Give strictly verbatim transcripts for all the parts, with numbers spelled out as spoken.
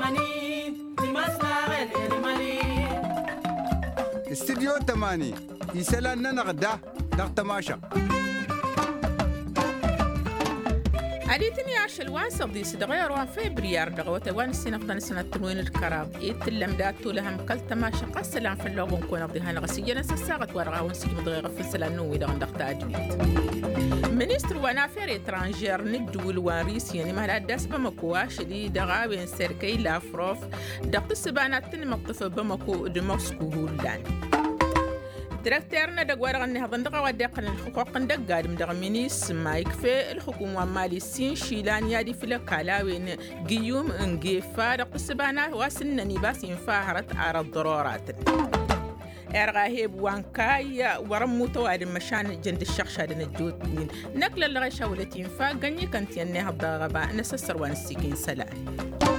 استديو تماني يسألنا نغدا دغ تماشا عديتني عش الواسط دي سدغير وان فبراير دغوة وان السنة فضل سنة تنوين الكراب يتلم داتو لهم قل تماشا قسلان في اللوغ ونكون أبديها نغسية نسا ساغت ورغا ونسيك مدغيغ في السلانو دغن دغ تاجميت منيستر ونافير إترانجير ندول واريس يعني مهلا داس بمكواش دي دغاوين سيركي لافروف دغت السبانات تنمطف بمكو دموسكو هولان دكتورنا دغوار غني هضن دغ ودقن الحقوق دغ قادم دغ مينيس مايك في الحكومه مالي سين شيلان يادي في الكلاوين قيوم انقيفا دغ السبانات واسنني باس ينفاهرت على الضرورات ارغاهيب وانكاي ورم متواد مشان جند الشخص هذا الجود نقل اللي شاولتين فا غني كانت يني هضغبا نسسر وان السكين سلام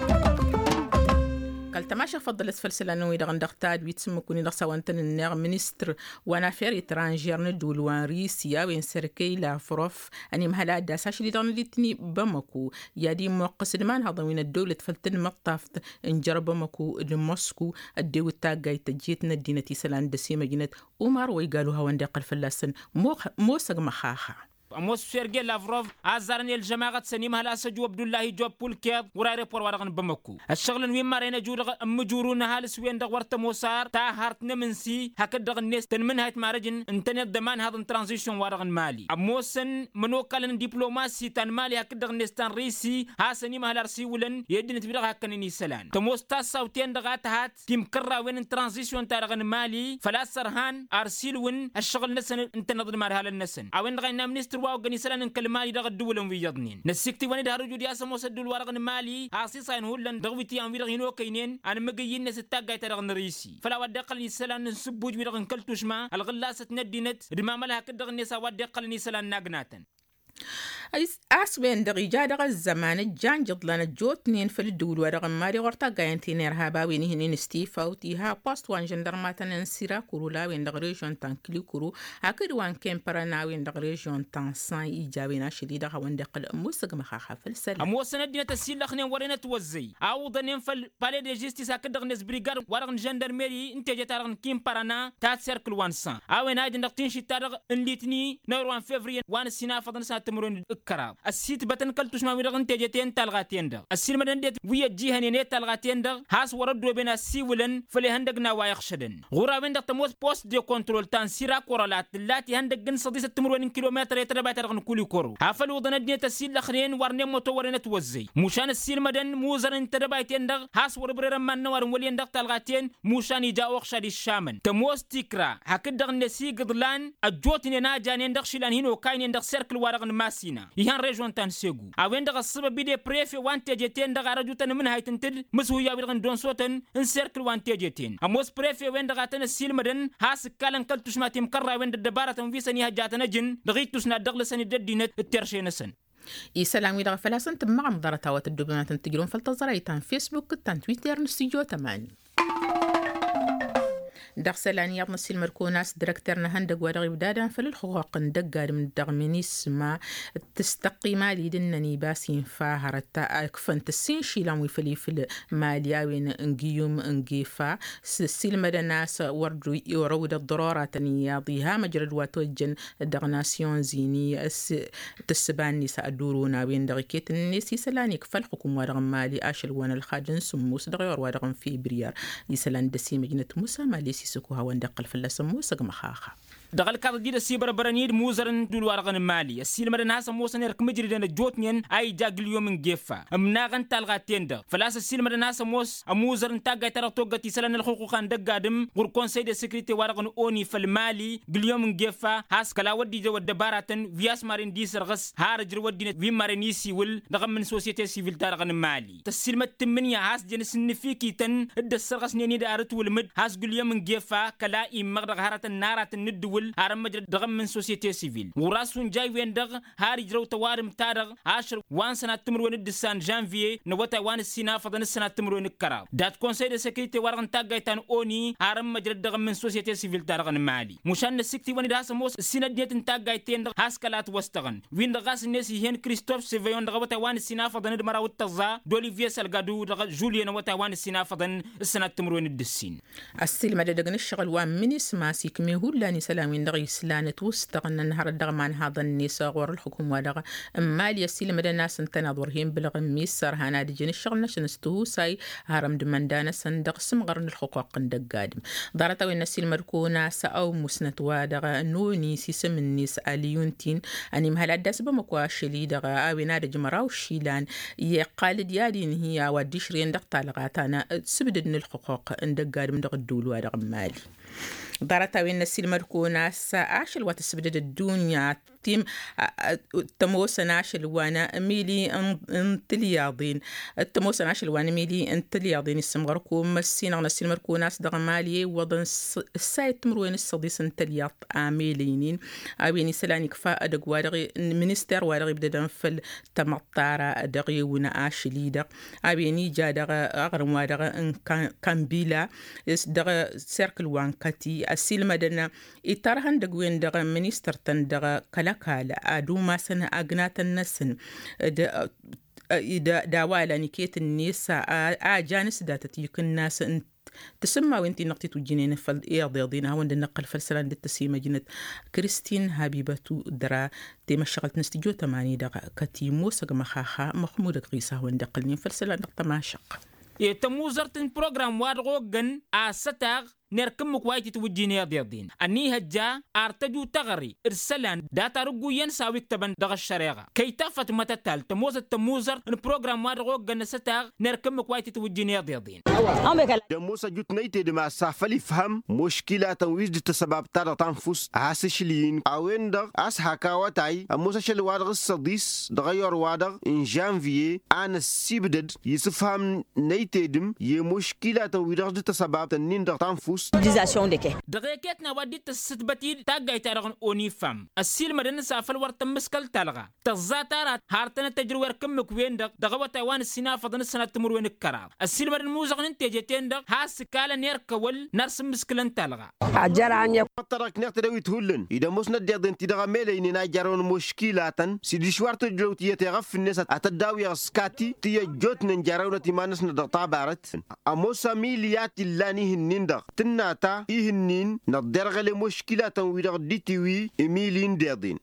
قال تماشى فضل اسفل انه اذا غندختاد ويتسمكوني دغ سوانتن النير مينستر وانا فير اترانجير ندول واريسيا وين سركي لا فروف اني مهلا داساش اللي دون ليتني بمكو يادي موقس المان هذا وين الدولة فلتن مطافت انجر بمكو لموسكو الدو تاغاي تجيتنا دينتي سلان دسيمه جنت عمر ويقالوا هو ندق الفلاسن مو موسق مخاخه أموس سيرجي لافروف عزرني الجماعة سنيم هلا سجوا عبد الله جوب بولكيب وراي بور ورغن بمكو الشغل وين مارينا جور مجورون هالس وين دغورت موسار تا هارتنا من سي هكذا الناس تن من هاي مارجن انتني الضمان هذا ترانزيشن ورغن مالي أموسن منو كلن دبلوماسي تن مالي هكذا الناس تن ريسي ها سنيم هلا رسي ولن يدين تبرغ هكني سلان تموس تاس صوتين دغات هات تيم كرة وين ترانزيشن ترغن مالي فلا سرهان أرسيل وين الشغل نسن انت نضل مار هلا النسن أو إن غينا منستر واو سلان الكلمات دغ الدول ويضنين نسكتي وني دارو جودي اسمو سدول ورغن مالي اساسا هولن دغويتي ام ويرغينو كاينين انا مغيين نستاغاي ترغن ريسي فلا ودقل سلان نسبوج ويرغن كلتوشما الغلاسه ندينت دماملها كدغ نسا ودقل سلان ناغناتن أسبين دقيقة دغ الزمان الجان جضلنا جوتنين في الدول ورغم ماري غرطا قاينتين إرهابا وينهنين ستيفا وتيها باست وان جندرماتن انسيرا كورولا وين دغ ريجون تان كليو كورو هكذا وان كيمبرانا وين دغ ريجون تان سان إيجابينا شديدة وان دقل أموسق مخاخا في السلام أموسنا دينا تسيل لخنين ورينا توزي أوضا ننفل بالي دي جيستيس هكذا نس بريغار ورغن جندرميري انت جتارغن كيمبرانا تات سيركل وان سان أوين هاي دنقتين شتارغ انليتني نوروان فيفرين وان السينا فضن ساتمرون الكراب السيت بتن كلتوش ما ويرغن تيجتين تلغاتين دغ السيل مدن ديت ويا جيهن ني تلغاتين دغ هاس وردو بين السيولن فلي هندقنا وايخشدن غورا بين دغ تموس بوست دي كنترول تان سيرا كورالات اللاتي هندقن صديس تمرون كيلومتر يتربا ترغن كولي كورو هافل وضن دنيت السيل لخرين ورني موتو ورنه توزي مشان السيل مدن موزرن تربايتين دغ هاس وربرر من نور ولين دغ تلغاتين مشان يجاوخ شادي الشامن تموس تيكرا هكدغ نسي قدلان اجوتني ناجانين دغ شيلان هينو كاينين دغ سيركل ورغن ماسينا يهان ريجون تان سيغو اوين دغ السبب بيدي بريفي وانت جيتين دغ رجوتن من هاي تنتل مسو يا بيرغن دون صوتن ان سيركل وانت جيتين اموس بريفي وين دغ تن السيل مدن هاس كالن كلتوش ما تيم كرا وين دبارة في سني هجاتنا جن دغيتوس نا دغ لسني ددينت الترشينسن يسلام يدغ فلاسن تم مع مضارتات الدبلومات تنتجرون فلتزريتان فيسبوك تان تويتر نستيجو تماني دغسلان يابن السيل مركوناس ديركترنا هندق ورغي بدادا فللحقوق ندقار من دغمينيس ما تستقي مالي دنني باسين فاهرتا اكفن تسين شيلان ويفلي في الماليا وين انقيوم انقيفا السيل مدناس وردو يورود الضرورات نياضيها مجرد واتوجن دغناسيون زيني تسبان نساء الدورونا وين دغيكيت الناس يسلان يكفل حكومة ورغم مالي اشل وانا الخادن سموس دغيور ورغم في بريار يسلان دسي مجنة موسى مالي سيسكو هوا ندقل في اللسمو سق مخاخة دغل كاد دي سيبر برانيد موزرن دول ورغن مالي السيل مدن هاسا موسن يرك مجري دنا جوتنين اي جاغل يوم جيفا امناغن تالغاتين د فلاس السيل مدن هاسا موس اموزرن تاغا ترتوغتي سلان الحقوق خان دغادم غور كونساي دي سيكريتي ورغن اوني في المالي غليوم جيفا هاس كلا ودي جو دباراتن فياس مارين دي سرغس هارجر ودي في مارينيسي ول دغم من سوسيتي سيفيل تارغن مالي تسيل متمنيا هاس جنس نفيكي تن د سرغس ني دارت ولمد هاس غليوم جيفا كلا اي مغدغ هارت نارات ند كول هرم مجرد دغم من سوسيتي سيفيل وراسون جاي وين دغ هاري جرو توارم تارغ عشر وان سنة تمر وين الدسان جانفي نوتا وان السينا فضن السنة تمر وين الكراب دات كونساي دي سيكريتي ورغن تاغايتان اوني هرم مجرد دغم من سوسيتي سيفيل تارغن مالي مشان السكتي وان داس موس السينا ديتن تاغايتين دغ هاسكالات وستغن وين دغاس الناس هين كريستوف سيفيون دغ وتا وان السينا فضن دمرا وتزا دوليفيا سالغادو دغ جوليان وتا وان السينا فضن السنة تمر وين الدسين السلمة دغن الشغل وان منيس ماسيك ميهولاني سلامين دغ يسلانة وستغن النهار الدغ مان هذا النساء غور الحكومة دغ مالي السلمة الناس انتناظرهم بلغ ميسر هانا دجن الشغل نشنستو ساي هرم دمندانا سندغ سمغرن الحقوق ندق قادم دارتا وين السلمة ركونا ساو مسنت وادغ نوني سيسم النيس اليونتين اني مهلا داس بمكواشلي دغ اوينا دجمراو شيلان يقال ديادين هي وديشرين دغ طالغاتانا سبدن الحقوق ندق قادم دغ الدولو دغ مالي دارتا وين السلمة ركونا ساعشل وتسبدد الدنيا تيم تموس ناشل وانا ميلي انتلياضين التموس ناشل وانا ميلي انتلياضين السمغركم السينا نسيل مركو ناس دغمالي وضن السايت مروين الصديس انتلياط عاملينين اويني سلاني كفاء دغ وادغي منستر وادغي بددن في التمطارة دغي ونا اشلي دغ اويني جا دغ اغرم وادغ ان كان بيلا دغ سيركل وان كاتي السيل مدنا اترهن دغ وين دغ منستر تن دغ كالا ادو ما سنه اغنات النسن دا دا داوالا نيكيت النساء اجانس داتت يكن الناس تسمى وانتي نقطي تجينين فل ايضيضينها وند نقل فلسلان للتسيمة جنت كريستين حبيبتو درا تيما شغلت نستجو تماني دقا كتيمو سق مخاخا محمود قيسة وندقلني فلسلان نقطة ما شق يتموزرتن بروغرام وادغوغن آستاغ نركم مكوايتي توجيني ديضين أني هجا أرتجو تغري إرسلان داتا رجو ينسى ويكتبن دغ الشريعة كي تفت متتال تموز التموزر البروغرام وادغوغ جنستاغ نركم مكوايتي توجيني ديضين دموسا جوت نيتي دما سافلي فهم مشكلة تنويج دي تسبب تارا تنفس عاسشلين أوين دغ أس حكاواتاي موسى شل وادغ الصديس دغير وادغ إن جانفيي أنا السيبدد يسفهم نيتي دم يمشكلة تنويج دي تسبب تنين دغ تنفس دغيكتنا وديت الستبتي تاغاي تارغن اوني فام السيل مدن سافل ورت مسكل تلغا تزاتارات هارتنا تجرور كمك وين دغ دغوتا وان السنا فضن السنه تمر وين الكراب السيل مدن موزغ نتيجتين دغ هاس كالا نيركول نرس مسكلن تلغا اجر عن ترك نقت دوي تهلن اذا مسند دغ انت دغ ميلين ناجرون مشكلاتن سيدي شوارت جلوت يتغف الناس اتداوي سكاتي تي جوت نجراونه تيمانس ندغ طابارت اموسا ميليات اللاني هنندغ ناتا إهنين ندرغل مشكلة تنوير ديتوي إميلين ديادين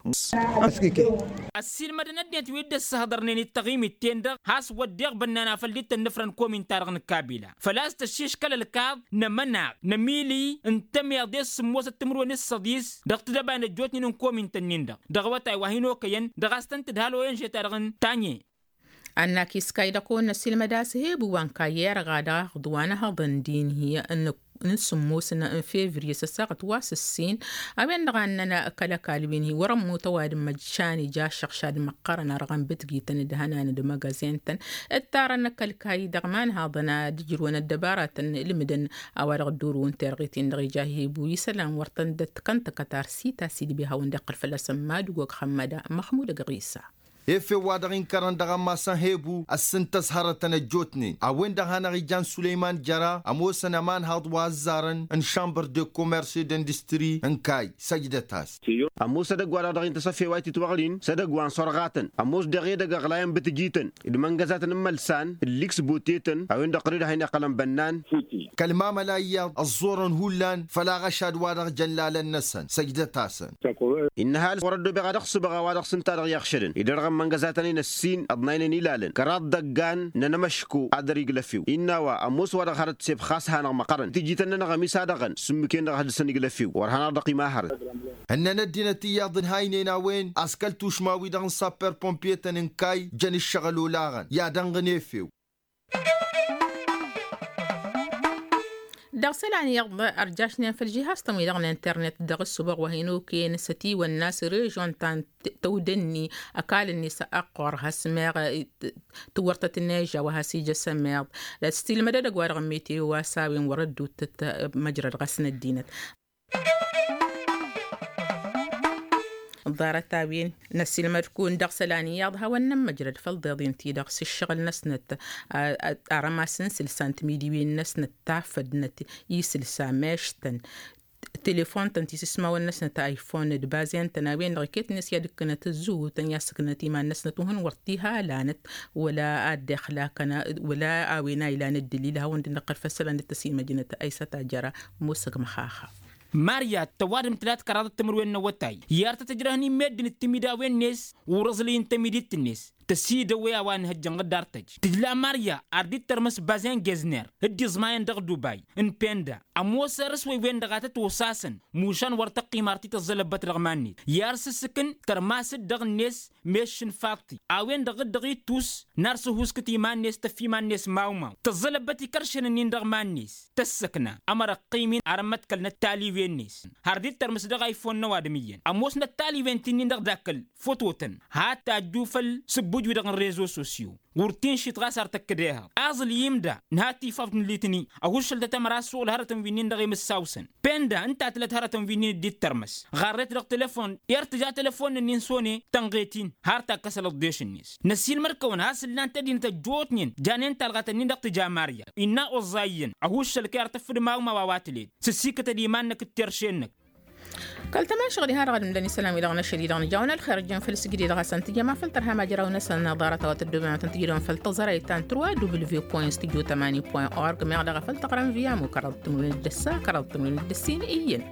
السيل مدن ديت ويد السهدرنين التغيم التندر هاس وديغ بنانا فلديت النفرن كومين تارغن كابيلا فلاس تشيش كلا الكاب نمنع نميلي انتمي ديس موسى التمرون الصديس دغت دبان الجوتنين نكومين تنيندا دغوتا وهينو كين دغاستن تدهالو ينشي تارغن تاني أنا كيسكاي دكون السيل مداس هيبو وان كاير غادا غدوانها ضندين هي أن نسمو سنة فيفري سساقت واس السين أبين نغاننا كلا كالبين هي ورمو تواد مجشاني جا شقشاد مقارنة رغم بتقي تندهانا ندمغازين تن التارنا كالكاي دغمان هاضنا دجرون الدبارات لمدن أوارغ الدورون ترغيتين دغيجاهي بوي سلام ورطن دت كانت كتار سيتا سيدي بها وندقل فلسماد وقوك خمدا محمود قغيسة efe wadarin karan daga masan hebu asintas haratana jotni awen da hanari jan Suleiman Jara amosa naman hard wazaran en chambre de commerce et d'industrie en kai sajdatas amosa da gwara darin tasafi waiti twaglin sada gwan sorgaten amos da gida gaglayan bitjiten idmangazatan malsan lix buteten awen da qrida hayna qalam bannan kalma malaya الزورن هولان فلا غشاد وادغ جلال النسن سجدتاس انها ورد بغا صبغا وادغ سنتار يخشدن يدرغ منغزاتني السين أضنين نيلالن كرات دقان ننمشكو أدريق لفيو إنوا أموس ورا خرط سيب خاص هانا مقارن تيجي تننا غميس هادغن سمكين رغد سنق لفيو ورهانا دقي ماهر هننا الدينة تياضن هاينينا وين أسكالتوش ماوي دغن سابر بومبيتن انكاي جن الشغلو لاغن يا دنغن يفيو دغسلان يغض أرجاشنا في الجهاز تمي دغن الانترنت دغ السبغ وهينو كي نستي والناس ريجون تان تودني أكال النساء أقر هسماغ تورطت النيجة وهسيجة سماغ لا تستيل مدى دقوار غميتي واساوين وردو مجرى الغسن الدينت ضارتاوين نسي المركون دغ سلاني ياضها ونم مجرد فالضيضين تي دغ الشغل نسنت أرماسن سلسانت ميديوين نسنت تافد نت يسل سامشتن تليفون تنتي تسمعوا الناس نتا ايفون دبازين تناوين ركيت ناس يدكنا تزو تنيا سكنتي ما الناس نتوهن ورتيها لانت ولا ادخلا كنا ولا اوينا الى ندليلها وند نقر فسلا التسيمه جنة ايسا تاجرا موسق مخاخه ماريا توارم ثلاث كرات تمروين نوتاي يارت تجرهني مدن التميداوين ناس ورزلين تميدت الناس تسيد ويا وان هجن غدارتج تجلا ماريا ارديت ترمس بازين جزنر هدي زماين دغ دبي ان بيندا اموسرس وي وين دغات توساسن موشان ورتقي مارتي تزلبت رغماني يارس سكن ترماس دغ ناس ميشن فاطي اوين دغ دغي توس نارس هوسكتي مان ناس تفي مان ناس ماوما تزلبت كرشن نين دغ مان ناس تسكنا امر قيمين ارمت كلنا التالي وين ناس هرديت ترمس دغ ايفون نوادميين اموسنا التالي وين تنين دغ داكل فوتوتن هاتا جوفل بوجو دغن ريزو سوسيو ورتين شي تغاسر تكديها ازل يمدا نهاتي فافن ليتني اغوشل دتمراسو الهرتم فينين دغي مساوسن بندا انت تلت هرتم فينين دي ترمس غارت دغ تليفون يرتجا تليفون نين سوني تنغيتين هارتا كسل ديشنيس نسيل مركون هاسل لان تدين تجوتنين جانين تلغتنين دغ تجا ماريا ان اوزاين اغوشل كيرتفد ماو ما واتلي سسيكه دي مانك ترشينك قال تمام شغلي هذا غد مدني سلام إلى غنا شديد غنا جاونا الخير جن في السجدي دغا سنتيجا ما فلترها ما جرى ونسل نظارة وتدوب ما تنتجيلون فلتظهر يتان تروا دبليو بوينت ستوديو ثمانية بوينت أورج ما غدا فلتقرن فيها مكررت من الدسا كررت من الدسين إيين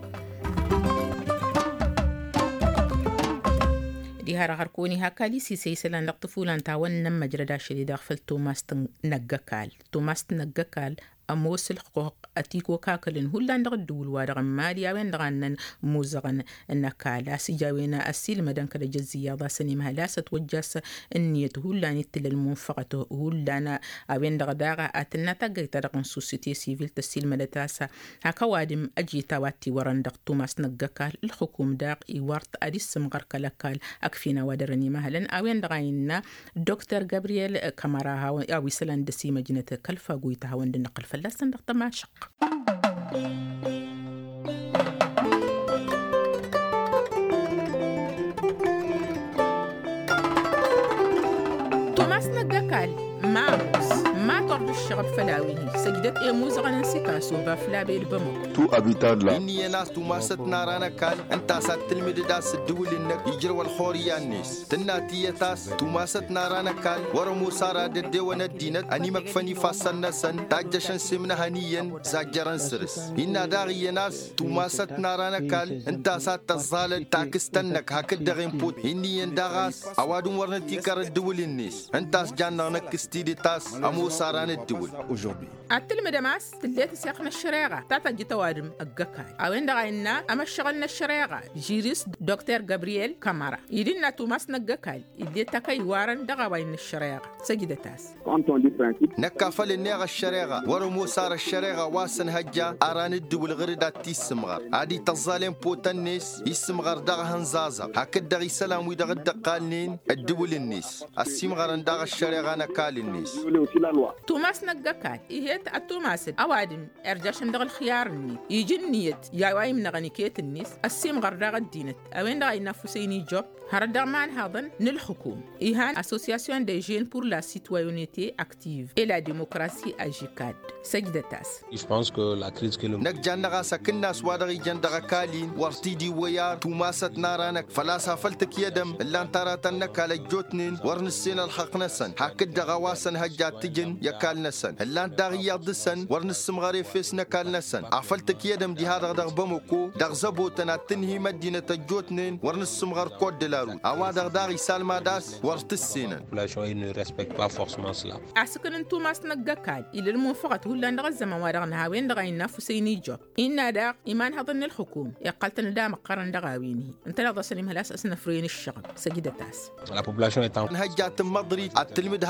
دي هارا غركوني هاكالي سي سيسلان لقطفولان تاون نم مجردا شديد غفل توماس نجاكال توماس نجاكال أموس الحقوق أتيكو كاكلن هلا نغدول وارغم ماليا وين دغنن موزغن النكالا سجاوينا أسيل مدن كده جزية ضا سني مهلاسة وجاس النية هلا نتل المنفقة هلا أنا وين دغداغا أتنا تجي ترقن سوسيتي سيفيل تسيل مدتاسا هكا وادم أجي تواتي ورندق توماس نجاكال الحكوم داق إيوارت أديس مغر كلاكال أكفينا ودرني مهلا وين دغاينا دكتور جابرييل كاماراها أو سلان دسي مجنة كلفا قويتها وند نقل فلسن دغ تماشق توماس نجاكال ماموس ما ترد الشغب فلاويه سجدت ايموز غنسي كاسو بافلا بالبمو تو ابيتان لا اني ناس توماست نارانا كال انت سات تلميذ داس الدول انك يجروا الخوريان نيس تناتي تاس توماست نارانا كال ورمو سارا ددي وندينت اني مكفني فاسن سن تاجشن سمنا هنيا زاجران سرس ان داغي ناس توماست نارانا كال انت سات تزال تاكستنك هكدغين بوت اني داغاس اوادون ورنتي كار الدول النيس انت جانا نكستيدي تاس امو ساران الدول أتل مدماس تليت سيقنا الشريعة تاتا جتوادم أجاكاي أوين دغاينا أما الشغلنا الشريعة جيريس دكتور جابرييل كامارا يدينا توماس نجاكاي يدي تاكاي وارن دغاوين الشريعة سجد تاس نكافل النيغ الشريعة ورمو سار الشريعة واسن هجا أران الدول غردات تيسمغر عادي تظالم بوتنيس يسمغر دغهن زازا هكذا دغي سلام ويدغ الدقالنين الدول النيس السمغر دغ الشريعة نكال النيس توماس نجاكاي إيهت التوماس أوادم أرجعشن دغ الخيار النيت يجي النيت يا واي من غنيكيت النيس السيم غرداغ الدينت أوين دغاي نفسيني جوب هردغ مان هذن للحكوم إيهان أسوسياسيون دي جين pour la citoyenneté active et la démocratie أجيكاد سجدتاس Je pense que la crise que le نجانا سكننا سوادغي جندغ كالين ورتيدي ويار توماست نارانك فلاسا فلتك يدم اللان تراتنك على جوتنين ورنسين الحق نسن حكد غواسن هجات تجن يكال نسن اللان داغي يضسن ورنسم غري فيس نكال نسن عفلتك يدم دي هذا دغ بموكو دغ زبوتنا تنهي مدينة جوتنين ورنسم غر كود دلارو أوادغ داغي سالما داس ورتسينن population ne respecte pas forcément cela. أسكن توماس نجاكال إلى المنفقة هلا نغزم وارغنا هاوين دغاينا فسيني جوب إن داغ إيمان هضن الحكوم يقلتنا دام قرن دغاويني انت لا ضسلم هلاس أسنا فرين الشغب سجدتاس La population est en هجات مضري التلميذ هرتنا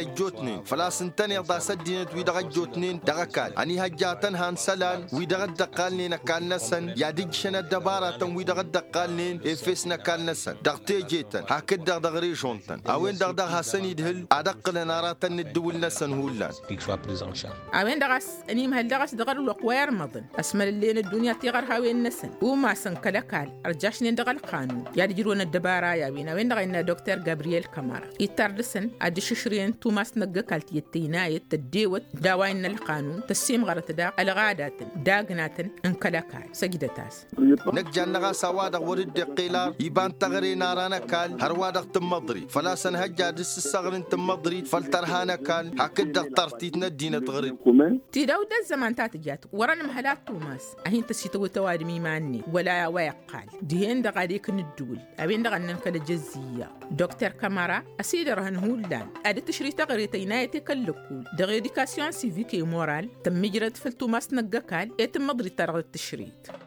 جوتنين فلا سنتني دا سدينت ويدغ جوتنين دغكال اني هجاتن هان سلال ويدغ دقالنين كان نسن يا ديجشنا دبارة ويدغ دقالنين افسنا كان نسن دغتي جيتن هكد دغ دغري جونتن اوين دغ دغ حسن يدهل ادق لناراتن الدول نسن هولان اوين دغس اني مهل دغس دغر الوقوير مضن اسمل اللين الدنيا تيغر هاوين نسن وما سن كلكال ارجاشنين دغ القانون يا ديجرون الدبارة يا بينا وين دغ ان دكتور جابرييل كامارا يتردسن ادي ششرين توماس نغكالت يتينايت تديوت داوين القانون تسيم غرت دا الغادات داغناتن انكلكال سجدتاس نجان نغا سوادق ورد قيلار يبان تغري نارانا كال هروادق تمضري فلا سن هجا دس الصغرين تمضري فلترهانا كال هكذا طرتيت ندينا تغري تي داود الزمان تاتجات وران محلات توماس اهين تسيتو توادمي ماني ولا ويقال دهين دغاديك ندول ابين دغنن كل جزيه دكتور كامارا اسيد رهن هولان ادي تشري تغري تينايتي كلكول دغ اديكاسيون سيفيك مورال تم مجرد في توماس نغكال يتم مضري ترغ التشريط